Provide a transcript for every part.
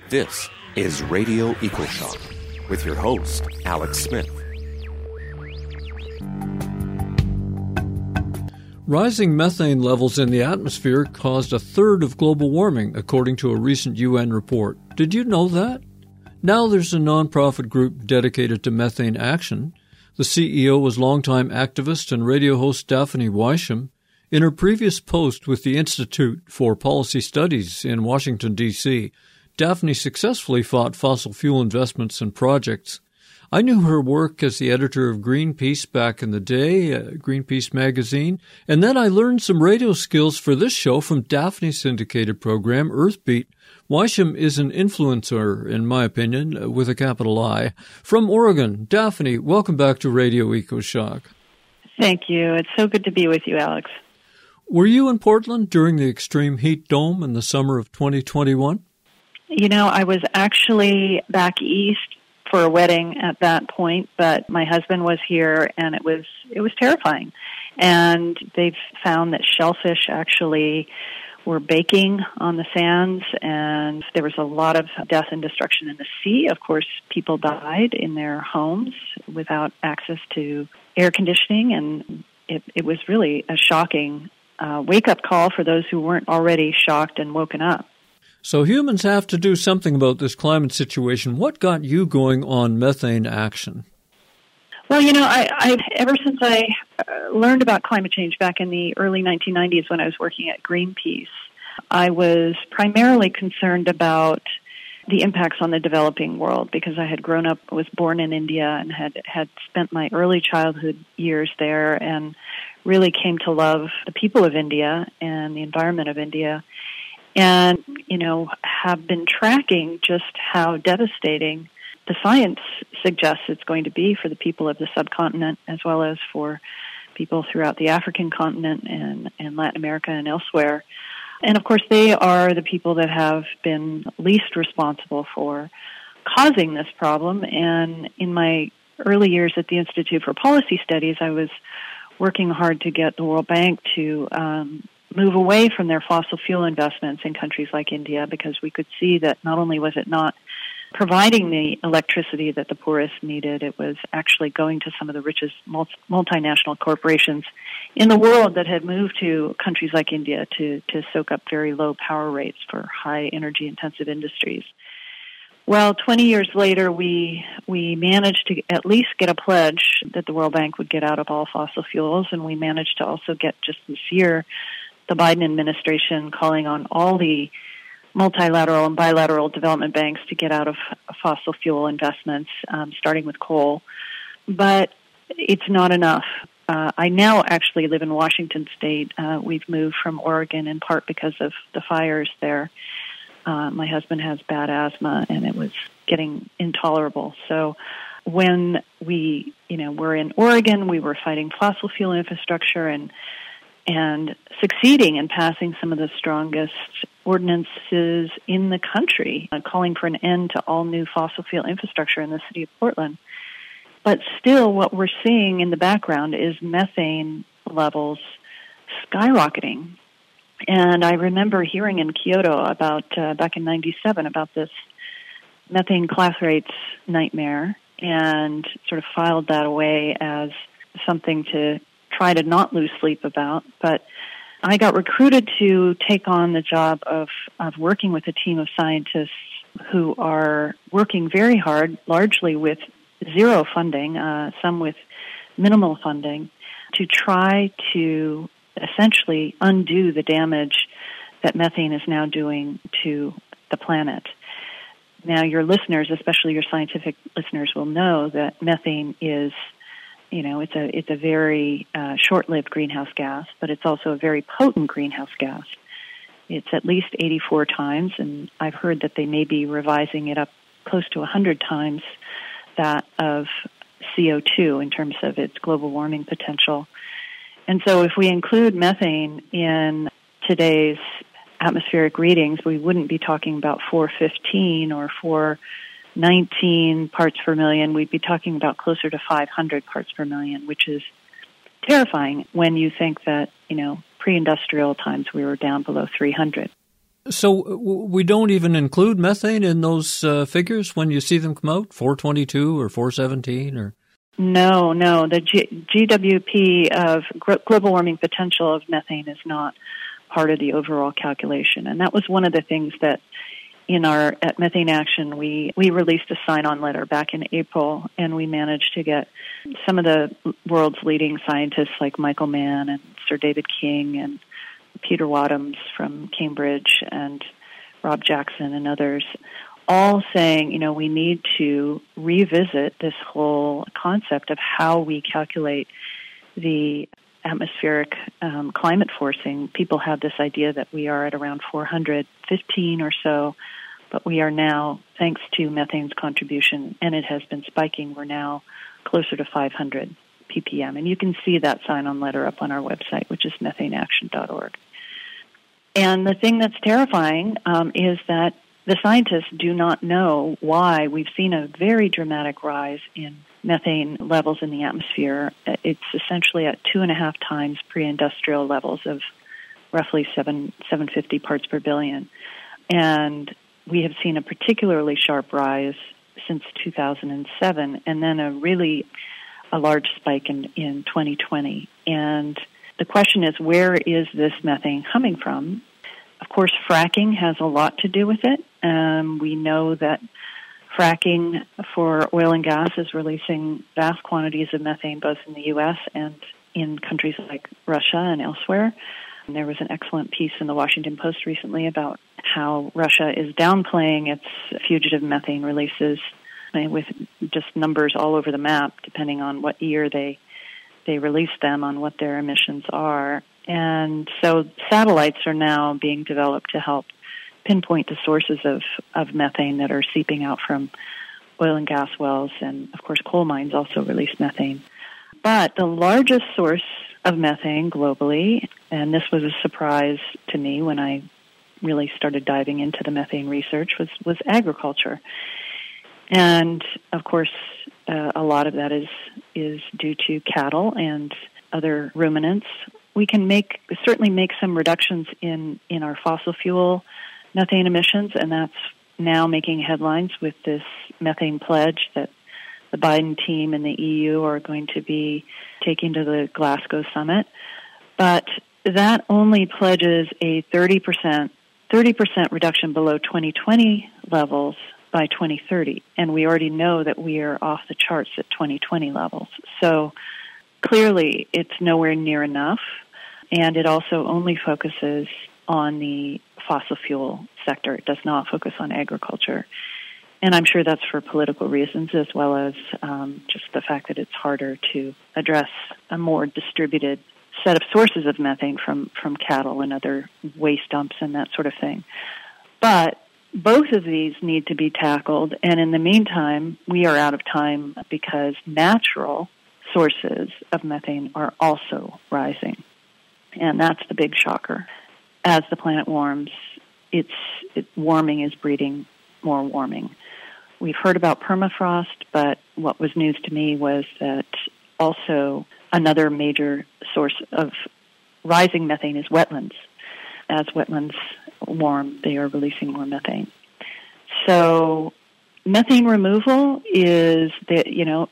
This is Radio EcoShock with your host, Alex Smith. Rising methane levels in the atmosphere caused a third of global warming, according to a recent UN report. Did you know that? Now there's a nonprofit group dedicated to methane action. The CEO was longtime activist and radio host Daphne Weisham. In her previous post with the Institute for Policy Studies in Washington, D.C., Daphne successfully fought fossil fuel investments and projects. I knew her work as the editor of Greenpeace back in the day, Greenpeace magazine, and then I learned some radio skills for this show from Daphne's syndicated program, Earthbeat. Weisham is an influencer, in my opinion, with a capital I. From Oregon, Daphne, welcome back to Radio EcoShock. Thank you. It's so good to be with you, Alex. Were you in Portland during the extreme heat dome in the summer of 2021? You know, I was actually back east for a wedding at that point, but my husband was here, and it was terrifying. And they've found that shellfish actually were baking on the sands, and there was a lot of death and destruction in the sea. Of course, people died in their homes without access to air conditioning, and it was really a shocking wake-up call for those who weren't already shocked and woken up. So humans have to do something about this climate situation. What got you going on methane action? Well, you know, I ever since I learned about climate change back in the early 1990s when I was working at Greenpeace, I was primarily concerned about the impacts on the developing world because I had was born in India and had spent my early childhood years there and really came to love the people of India and the environment of India. And, you know, have been tracking just how devastating the science suggests it's going to be for the people of the subcontinent as well as for people throughout the African continent and Latin America and elsewhere. And, of course, they are the people that have been least responsible for causing this problem. And in my early years at the Institute for Policy Studies, I was working hard to get the World Bank to move away from their fossil fuel investments in countries like India because we could see that not only was it not providing the electricity that the poorest needed, it was actually going to some of the richest multinational corporations in the world that had moved to countries like India to soak up very low power rates for high energy intensive industries. Well, 20 years later, we managed to at least get a pledge that the World Bank would get out of all fossil fuels, and we managed to also get just this year the Biden administration calling on all the multilateral and bilateral development banks to get out of fossil fuel investments, starting with coal. But it's not enough. I now actually live in Washington State. We've moved from Oregon in part because of the fires there. My husband has bad asthma, and it was getting intolerable. So when we, were in Oregon, we were fighting fossil fuel infrastructure and succeeding in passing some of the strongest ordinances in the country, calling for an end to all new fossil fuel infrastructure in the city of Portland. But still, what we're seeing in the background is methane levels skyrocketing. And I remember hearing in Kyoto about, back in 97, about this methane class rates nightmare and sort of filed that away as something to try to not lose sleep about. But I got recruited to take on the job of working with a team of scientists who are working very hard, largely with zero funding, some with minimal funding, to try to essentially undo the damage that methane is now doing to the planet. Now, your listeners, especially your scientific listeners, will know that methane is, it's a very short-lived greenhouse gas, but it's also a very potent greenhouse gas. It's at least 84 times, and I've heard that they may be revising it up close to 100 times that of CO2 in terms of its global warming potential. And so if we include methane in today's atmospheric readings, we wouldn't be talking about 415 or 419 parts per million. We'd be talking about closer to 500 parts per million, which is terrifying when you think that, pre-industrial times we were down below 300. So we don't even include methane in those figures when you see them come out, 422 or 417 or? No. The GWP of global warming potential of methane is not part of the overall calculation. And that was one of the things that at Methane Action, we released a sign-on letter back in April, and we managed to get some of the world's leading scientists like Michael Mann and Sir David King and Peter Wadhams from Cambridge and Rob Jackson and others, all saying, we need to revisit this whole concept of how we calculate the atmospheric climate forcing. People have this idea that we are at around 415 or so, but we are now, thanks to methane's contribution, and it has been spiking, we're now closer to 500 ppm. And you can see that sign-on letter up on our website, which is methaneaction.org. And the thing that's terrifying is that the scientists do not know why we've seen a very dramatic rise in methane levels in the atmosphere. It's essentially at 2.5 times pre-industrial levels of roughly 750 parts per billion. And we have seen a particularly sharp rise since 2007, and then a large spike in 2020. And the question is, where is this methane coming from? Of course, fracking has a lot to do with it. We know that fracking for oil and gas is releasing vast quantities of methane both in the U.S. and in countries like Russia and elsewhere. And there was an excellent piece in the Washington Post recently about how Russia is downplaying its fugitive methane releases with just numbers all over the map, depending on what year they release them, on what their emissions are. And so satellites are now being developed to help pinpoint the sources of methane that are seeping out from oil and gas wells. And, of course, coal mines also release methane. But the largest source of methane globally, and this was a surprise to me when I really started diving into the methane research, was agriculture. And, of course, a lot of that is due to cattle and other ruminants. We can certainly make some reductions in our fossil fuel methane emissions, and that's now making headlines with this methane pledge that the Biden team and the EU are going to be taking to the Glasgow summit. But that only pledges a 30% reduction below 2020 levels by 2030. And we already know that we are off the charts at 2020 levels. So clearly it's nowhere near enough. And it also only focuses on the fossil fuel sector. It does not focus on agriculture. And I'm sure that's for political reasons, as well as just the fact that it's harder to address a more distributed set of sources of methane from cattle and other waste dumps and that sort of thing. But both of these need to be tackled, and in the meantime, we are out of time because natural sources of methane are also rising. And that's the big shocker. As the planet warms, warming is breeding more warming. We've heard about permafrost, but what was news to me was that also another major source of rising methane is wetlands. As wetlands warm, they are releasing more methane. So methane removal is that,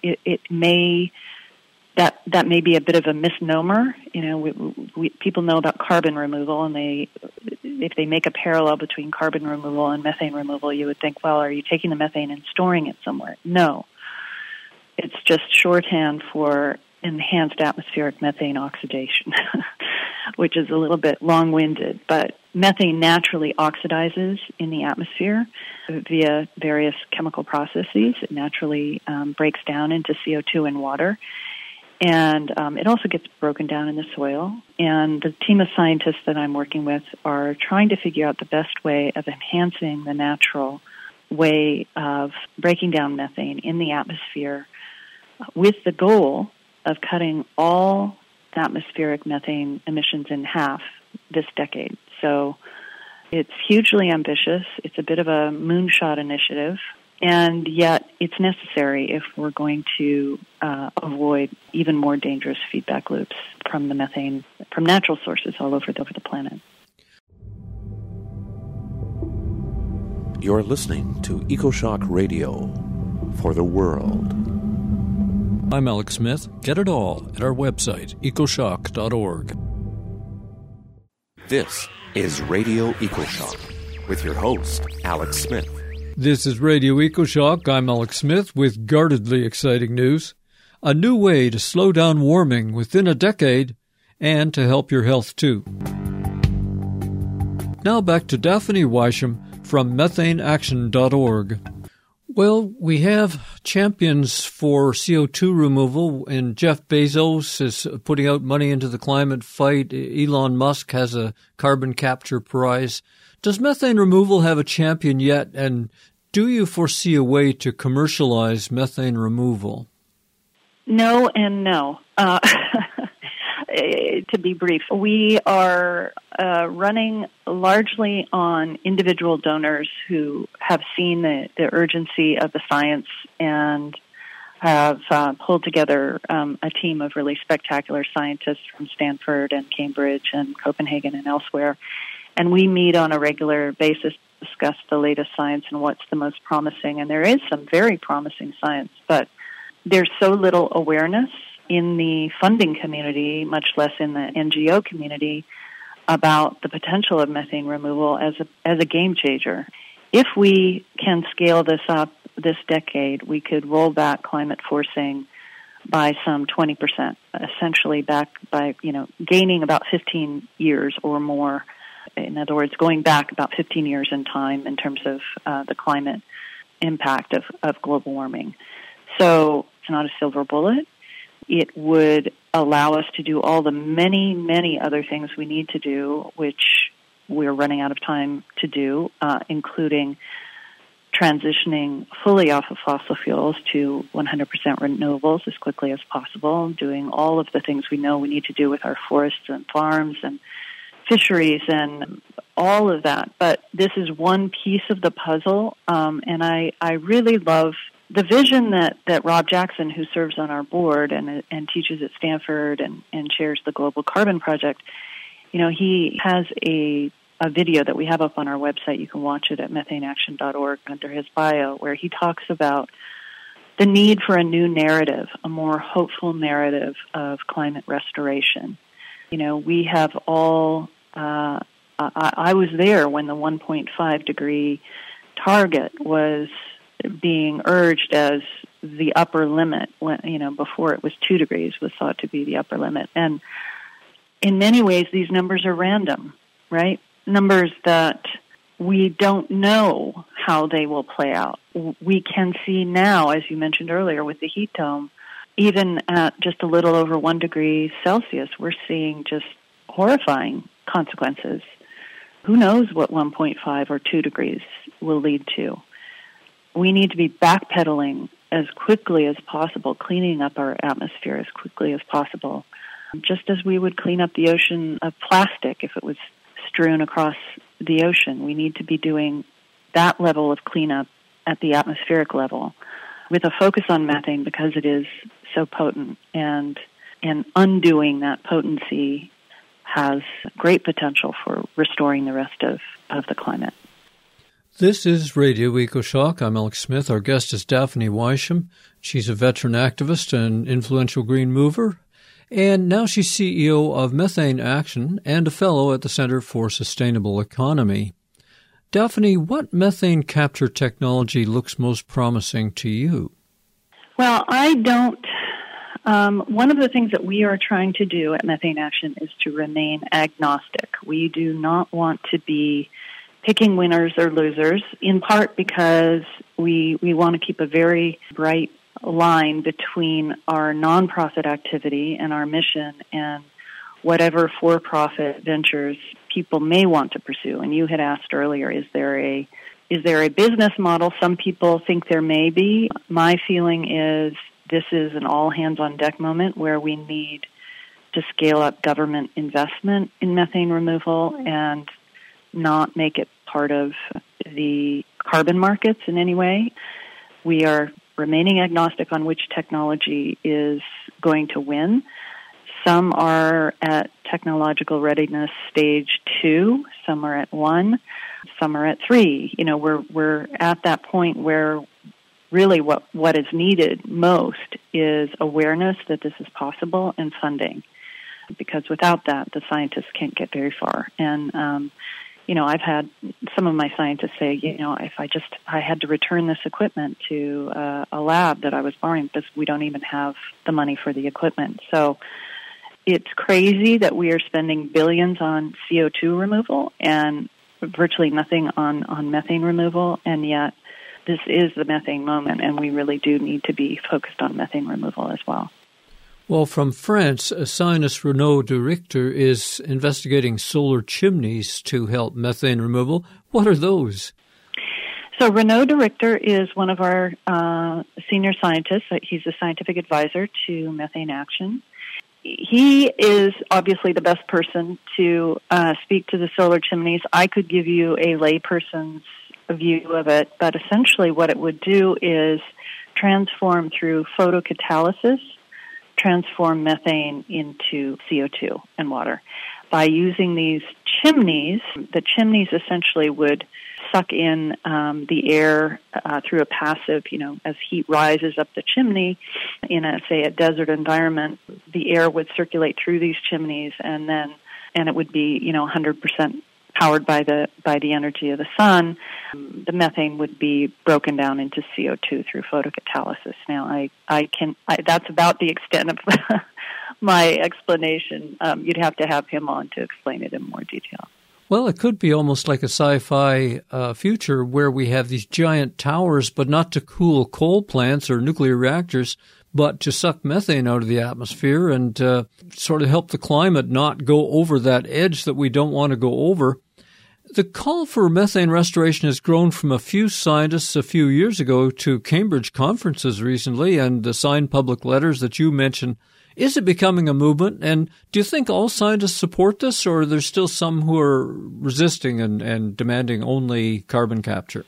that may be a bit of a misnomer. People know about carbon removal, and if they make a parallel between carbon removal and methane removal, you would think, well, are you taking the methane and storing it somewhere? No. It's just shorthand for enhanced atmospheric methane oxidation, which is a little bit long-winded. But methane naturally oxidizes in the atmosphere via various chemical processes. It naturally breaks down into CO2 and water. And it also gets broken down in the soil. And the team of scientists that I'm working with are trying to figure out the best way of enhancing the natural way of breaking down methane in the atmosphere with the goal of cutting all atmospheric methane emissions in half this decade. So it's hugely ambitious. It's a bit of a moonshot initiative. And yet it's necessary if we're going to avoid even more dangerous feedback loops from the methane from natural sources all over the planet. You're listening to EcoShock Radio for the world. I'm Alex Smith. Get it all at our website, ecoshock.org. This is Radio EcoShock with your host, Alex Smith. This is Radio EcoShock. I'm Alex Smith with guardedly exciting news. A new way to slow down warming within a decade and to help your health too. Now back to Daphne Weisham from methaneaction.org. Well, we have champions for CO2 removal, and Jeff Bezos is putting out money into the climate fight. Elon Musk has a carbon capture prize. Does methane removal have a champion yet, and do you foresee a way to commercialize methane removal? No and no. To be brief, we are running largely on individual donors who have seen the urgency of the science and have pulled together a team of really spectacular scientists from Stanford and Cambridge and Copenhagen and elsewhere. And we meet on a regular basis to discuss the latest science and what's the most promising. And there is some very promising science, but there's so little awareness in the funding community, much less in the NGO community, about the potential of methane removal as a game changer. If we can scale this up this decade, we could roll back climate forcing by some 20%, essentially back by, gaining about 15 years or more. In other words, going back about 15 years in time in terms of the climate impact of global warming. So it's not a silver bullet. It would allow us to do all the many, many other things we need to do, which we're running out of time to do, including transitioning fully off of fossil fuels to 100% renewables as quickly as possible, doing all of the things we know we need to do with our forests and farms and fisheries and all of that. But this is one piece of the puzzle, and I really love the vision that Rob Jackson, who serves on our board and teaches at Stanford and chairs the Global Carbon Project, he has a video that we have up on our website. You can watch it at methaneaction.org under his bio, where he talks about the need for a new narrative, a more hopeful narrative of climate restoration. We have all, I was there when the 1.5 degree target was being urged as the upper limit, when, before it was 2 degrees was thought to be the upper limit. And in many ways, these numbers are random, right? Numbers that we don't know how they will play out. We can see now, as you mentioned earlier, with the heat dome, even at just a little over 1 degree Celsius, we're seeing just horrifying consequences. Who knows what 1.5 or 2 degrees will lead to? We need to be backpedaling as quickly as possible, cleaning up our atmosphere as quickly as possible, just as we would clean up the ocean of plastic if it was strewn across the ocean. We need to be doing that level of cleanup at the atmospheric level with a focus on methane because it is so potent, and undoing that potency has great potential for restoring the rest of the climate. This is Radio EcoShock. I'm Alex Smith. Our guest is Daphne Weisham. She's a veteran activist and influential green mover, and now she's CEO of Methane Action and a fellow at the Center for Sustainable Economy. Daphne, what methane capture technology looks most promising to you? Well, I don't. One of the things that we are trying to do at Methane Action is to remain agnostic. We do not want to be picking winners or losers, in part because we want to keep a very bright line between our nonprofit activity and our mission and whatever for-profit ventures people may want to pursue. And you had asked earlier, is there a business model? Some people think there may be. My feeling is this is an all-hands-on-deck moment where we need to scale up government investment in methane removal and not make it part of the carbon markets in any way. We are remaining agnostic on which technology is going to win. Some are at technological readiness stage 2, some are at 1. Some are at 3. We're at that point where really what is needed most is awareness that this is possible and funding. Because without that, the scientists can't get very far. And, I've had some of my scientists say, if I had to return this equipment to a lab that I was borrowing, because we don't even have the money for the equipment. So it's crazy that we are spending billions on CO2 removal and virtually nothing on methane removal, and yet this is the methane moment, and we really do need to be focused on methane removal as well. Well, from France, scientist Renaud de Richter is investigating solar chimneys to help methane removal. What are those? So Renaud de Richter is one of our senior scientists. He's a scientific advisor to Methane Action. He is obviously the best person to speak to the solar chimneys. I could give you a layperson's view of it, but essentially what it would do is transform through photocatalysis, transform methane into CO2 and water. By using these chimneys, the chimneys essentially would suck in the air through a passive, as heat rises up the chimney in a desert environment, the air would circulate through these chimneys and it would be, 100% powered by the energy of the sun. The methane would be broken down into CO2 through photocatalysis. Now, that's about the extent of my explanation. You'd have to have him on to explain it in more detail. Well, it could be almost like a sci-fi future where we have these giant towers, but not to cool coal plants or nuclear reactors, but to suck methane out of the atmosphere and sort of help the climate not go over that edge that we don't want to go over. The call for methane restoration has grown from a few scientists a few years ago to Cambridge conferences recently and the signed public letters that you mentioned. Is it becoming a movement? And do you think all scientists support this, or are there still some who are resisting and demanding only carbon capture?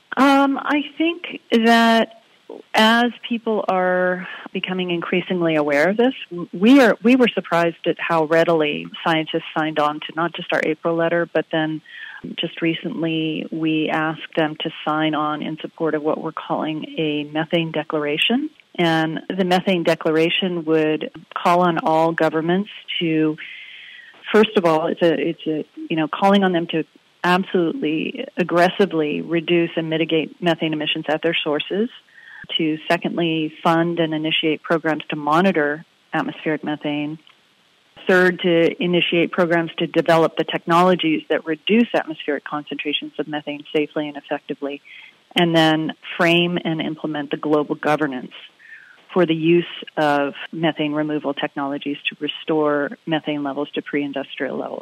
I think that as people are becoming increasingly aware of this, we were surprised at how readily scientists signed on to not just our April letter, but then just recently we asked them to sign on in support of what we're calling a methane declaration. And the methane declaration would call on all governments to, first of all, it's calling on them to absolutely aggressively reduce and mitigate methane emissions at their sources. To secondly, fund and initiate programs to monitor atmospheric methane. Third, to initiate programs to develop the technologies that reduce atmospheric concentrations of methane safely and effectively. And then frame and implement the global governance for the use of methane removal technologies to restore methane levels to pre-industrial levels.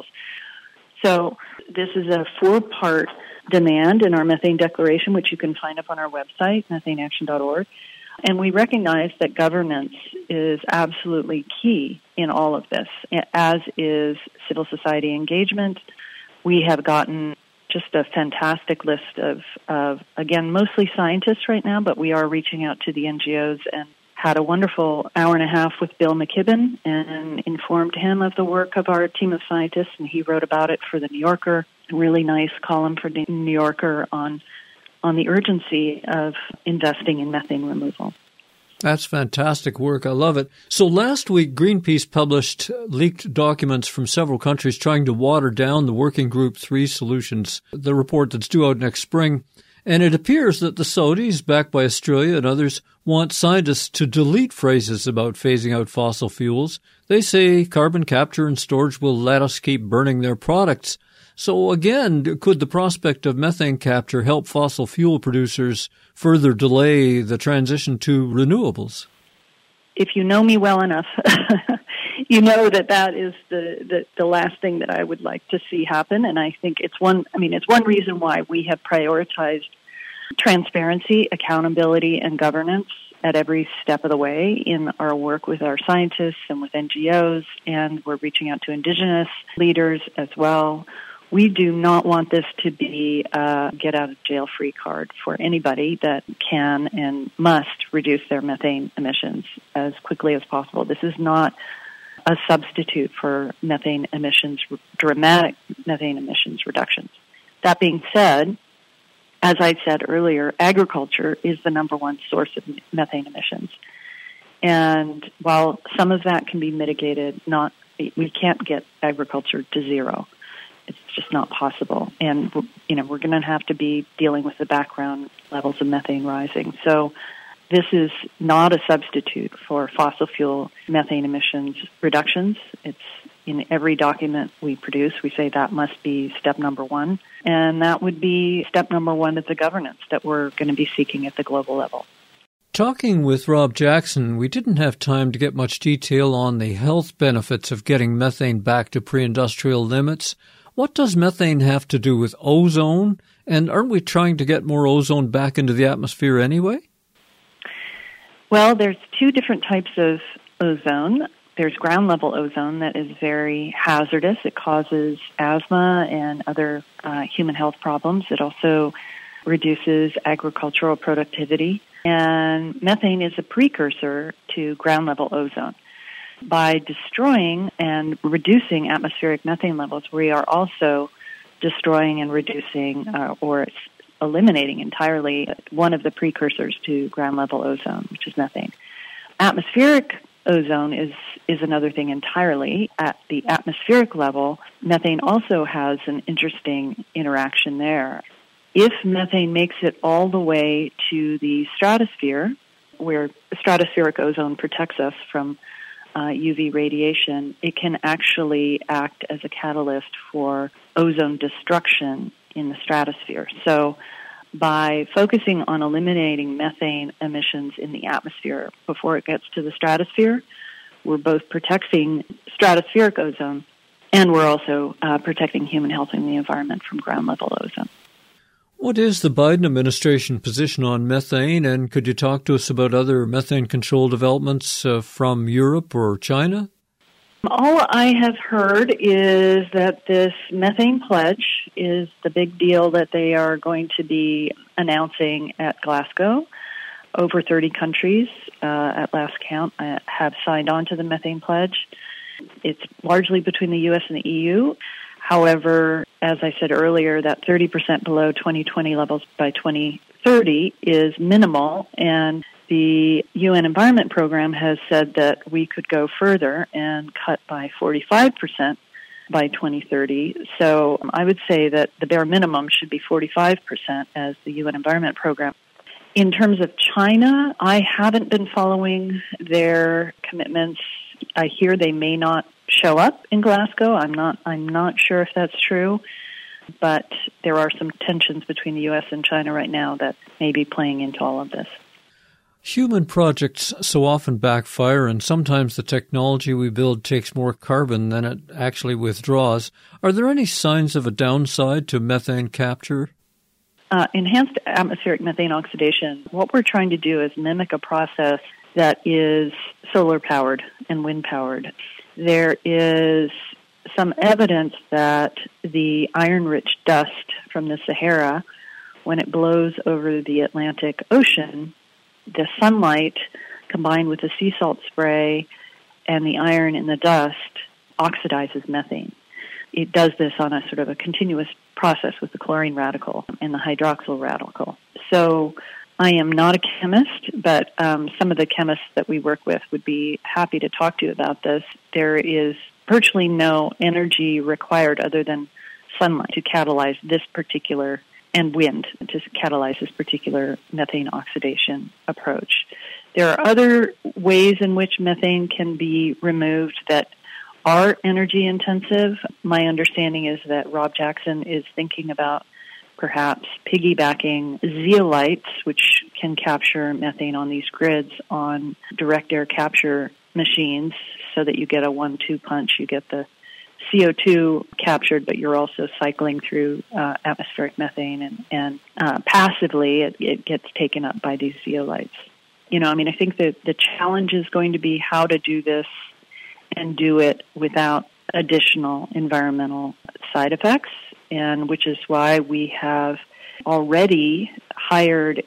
So this is a 4-part demand in our methane declaration, which you can find up on our website, methaneaction.org. And we recognize that governance is absolutely key in all of this, as is civil society engagement. We have gotten just a fantastic list of again, mostly scientists right now, but we are reaching out to the NGOs and had a wonderful hour and a half with Bill McKibben and informed him of the work of our team of scientists, and he wrote about it for the New Yorker. A really nice column for the New Yorker on the urgency of investing in methane removal. That's fantastic work. I love it. So last week, Greenpeace published leaked documents from several countries trying to water down the Working Group 3 solutions, the report that's due out next spring. And it appears that the Saudis, backed by Australia and others, want scientists to delete phrases about phasing out fossil fuels. They say carbon capture and storage will let us keep burning their products. So again, could the prospect of methane capture help fossil fuel producers further delay the transition to renewables? If you know me well enough, you know that is the last thing that I would like to see happen. And I think it's one reason why we have prioritized transparency, accountability, and governance at every step of the way in our work with our scientists and with NGOs, and we're reaching out to indigenous leaders as well. We do not want this to be a get-out-of-jail-free card for anybody that can and must reduce their methane emissions as quickly as possible. This is not a substitute for methane emissions, dramatic methane emissions reductions. That being said, as I said earlier, agriculture is the number one source of methane emissions. And while some of that can be mitigated, we can't get agriculture to zero. It's just not possible. And, we're going to have to be dealing with the background levels of methane rising. So this is not a substitute for fossil fuel methane emissions reductions. It's in every document we produce, we say that must be step number one. And that would be step number one of the governance that we're going to be seeking at the global level. Talking with Rob Jackson, we didn't have time to get much detail on the health benefits of getting methane back to pre-industrial limits. What does methane have to do with ozone? And aren't we trying to get more ozone back into the atmosphere anyway? Well, there's two different types of ozone. There's ground-level ozone that is very hazardous. It causes asthma and other human health problems. It also reduces agricultural productivity. And methane is a precursor to ground-level ozone. By destroying and reducing atmospheric methane levels, we are also destroying and reducing or eliminating entirely one of the precursors to ground-level ozone, which is methane. Atmospheric ozone is another thing entirely. At the atmospheric level, methane also has an interesting interaction there. If methane makes it all the way to the stratosphere, where stratospheric ozone protects us from UV radiation, it can actually act as a catalyst for ozone destruction in the stratosphere. So by focusing on eliminating methane emissions in the atmosphere before it gets to the stratosphere, we're both protecting stratospheric ozone and we're also protecting human health and the environment from ground-level ozone. What is the Biden administration position on methane, and could you talk to us about other methane control developments from Europe or China? All I have heard is that this methane pledge is the big deal that they are going to be announcing at Glasgow. Over 30 countries, at last count, have signed on to the methane pledge. It's largely between the U.S. and the EU. However, as I said earlier, that 30% below 2020 levels by 2030 is minimal, and the UN Environment Program has said that we could go further and cut by 45% by 2030. So I would say that the bare minimum should be 45% as the UN Environment Program. In terms of China, I haven't been following their commitments. I hear they may not show up in Glasgow. I'm not sure if that's true, but there are some tensions between the U.S. and China right now that may be playing into all of this. Human projects so often backfire, and sometimes the technology we build takes more carbon than it actually withdraws. Are there any signs of a downside to methane capture? Enhanced atmospheric methane oxidation, what we're trying to do is mimic a process that is solar-powered and wind-powered. There is some evidence that the iron-rich dust from the Sahara, when it blows over the Atlantic Ocean, the sunlight combined with the sea salt spray and the iron in the dust oxidizes methane. It does this on a sort of a continuous process with the chlorine radical and the hydroxyl radical. So I am not a chemist, but some of the chemists that we work with would be happy to talk to you about this. There is virtually no energy required other than sunlight to catalyze this particular, and wind to catalyze this particular methane oxidation approach. There are other ways in which methane can be removed that are energy intensive. My understanding is that Rob Jackson is thinking about perhaps piggybacking zeolites, which can capture methane on these grids, on direct air capture machines so that you get a 1-2 punch. You get the CO2 captured, but you're also cycling through atmospheric methane, and passively it gets taken up by these zeolites. I think that the challenge is going to be how to do this and do it without additional environmental side effects, and which is why we have already hired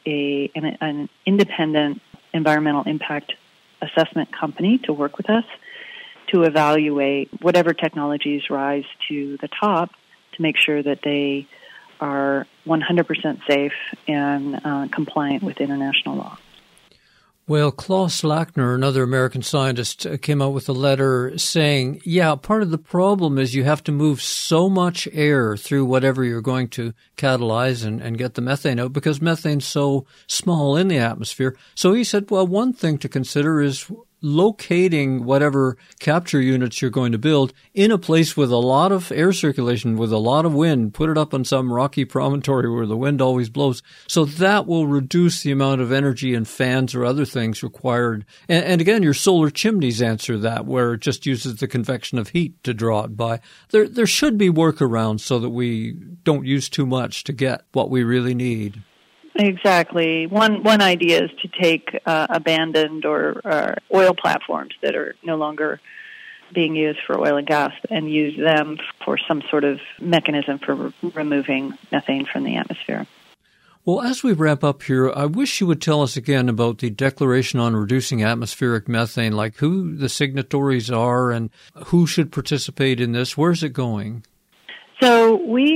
an independent environmental impact assessment company to work with us to evaluate whatever technologies rise to the top to make sure that they are 100% safe and compliant with international law. Well, Klaus Lackner, another American scientist, came out with a letter saying, part of the problem is you have to move so much air through whatever you're going to catalyze and get the methane out because methane's so small in the atmosphere. So he said, well, one thing to consider is locating whatever capture units you're going to build in a place with a lot of air circulation, with a lot of wind. Put it up on some rocky promontory where the wind always blows. So that will reduce the amount of energy and fans or other things required. And again, your solar chimneys answer that, where it just uses the convection of heat to draw it by. There should be workarounds so that we don't use too much to get what we really need. Exactly. One idea is to take abandoned or oil platforms that are no longer being used for oil and gas and use them for some sort of mechanism for removing methane from the atmosphere. Well, as we wrap up here, I wish you would tell us again about the Declaration on Reducing Atmospheric Methane, like who the signatories are and who should participate in this. Where's it going? So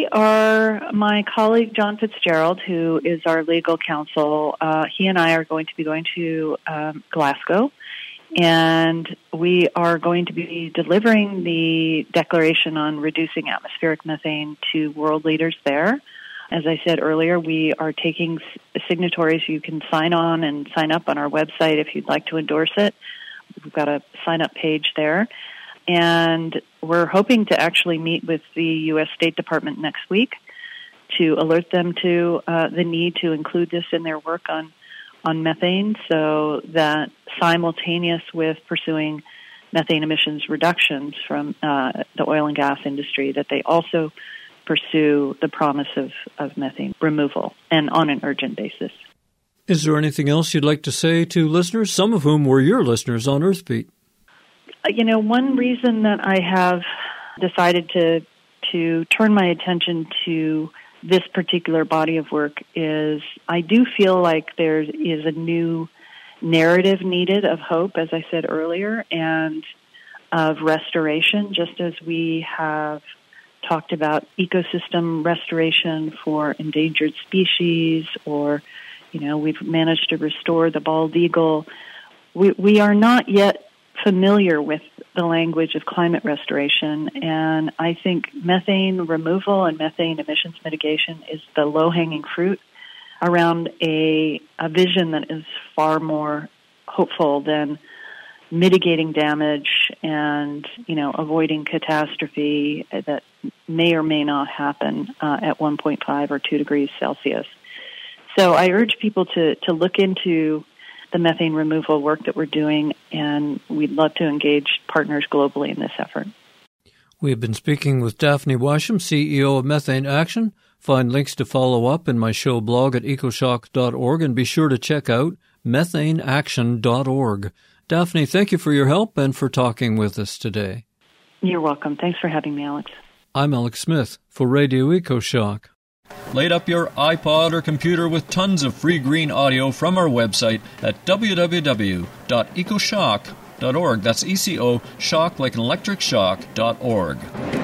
my colleague John Fitzgerald, who is our legal counsel, he and I are going to be going to Glasgow, and we are going to be delivering the Declaration on Reducing Atmospheric Methane to world leaders there. As I said earlier, we are taking signatories. You can sign on and sign up on our website if you'd like to endorse it. We've got a sign-up page there. And we're hoping to actually meet with the U.S. State Department next week to alert them to the need to include this in their work on methane, so that simultaneous with pursuing methane emissions reductions from the oil and gas industry, that they also pursue the promise of methane removal, and on an urgent basis. Is there anything else you'd like to say to listeners, some of whom were your listeners on EarthBeat? One reason that I have decided to turn my attention to this particular body of work is I do feel like there is a new narrative needed of hope, as I said earlier, and of restoration, just as we have talked about ecosystem restoration for endangered species, or, we've managed to restore the bald eagle. We are not yet familiar with the language of climate restoration, and I think methane removal and methane emissions mitigation is the low-hanging fruit around a vision that is far more hopeful than mitigating damage and, avoiding catastrophe that may or may not happen at 1.5 or 2 degrees Celsius. So I urge people to look into the methane removal work that we're doing, and we'd love to engage partners globally in this effort. We have been speaking with Daphne Washam, CEO of Methane Action. Find links to follow up in my show blog at ecoshock.org, and be sure to check out methaneaction.org. Daphne, thank you for your help and for talking with us today. You're welcome. Thanks for having me, Alex. I'm Alex Smith for Radio EcoShock. Light up your iPod or computer with tons of free green audio from our website at www.ecoshock.org. That's ECO, shock like an electric shock.org.